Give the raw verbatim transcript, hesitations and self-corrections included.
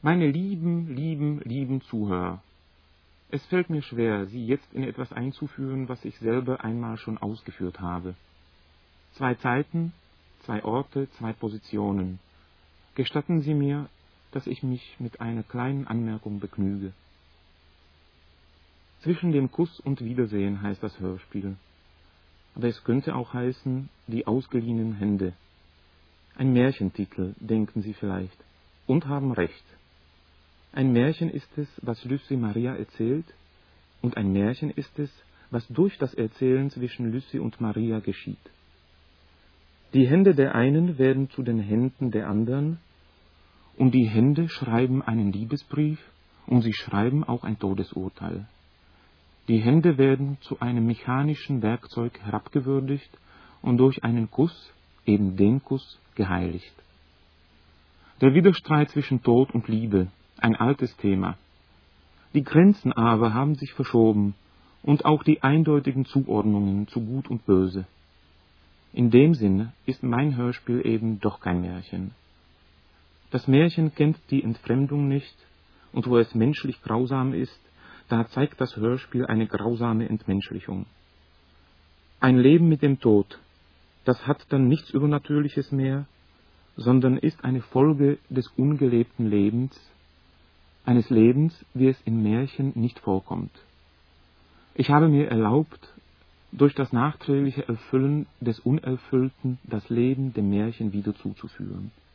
Meine lieben, lieben, lieben Zuhörer, es fällt mir schwer, Sie jetzt in etwas einzuführen, was ich selber einmal schon ausgeführt habe. Zwei Zeiten, zwei Orte, zwei Positionen. Gestatten Sie mir, dass ich mich mit einer kleinen Anmerkung begnüge. Zwischen dem Kuss und Wiedersehen heißt das Hörspiel. Aber es könnte auch heißen, die ausgeliehenen Hände. Ein Märchentitel, denken Sie vielleicht, und haben recht. Ein Märchen ist es, was Lucie Maria erzählt, und ein Märchen ist es, was durch das Erzählen zwischen Lucie und Maria geschieht. Die Hände der einen werden zu den Händen der anderen, und die Hände schreiben einen Liebesbrief, und sie schreiben auch ein Todesurteil. Die Hände werden zu einem mechanischen Werkzeug herabgewürdigt und durch einen Kuss, eben den Kuss, geheiligt. Der Widerstreit zwischen Tod und Liebe, ein altes Thema. Die Grenzen aber haben sich verschoben und auch die eindeutigen Zuordnungen zu Gut und Böse. In dem Sinne ist mein Hörspiel eben doch kein Märchen. Das Märchen kennt die Entfremdung nicht, und wo es menschlich grausam ist, da zeigt das Hörspiel eine grausame Entmenschlichung. Ein Leben mit dem Tod, das hat dann nichts Übernatürliches mehr, sondern ist eine Folge des ungelebten Lebens, eines Lebens, wie es im Märchen nicht vorkommt. Ich habe mir erlaubt, durch das nachträgliche Erfüllen des Unerfüllten das Leben dem Märchen wieder zuzuführen.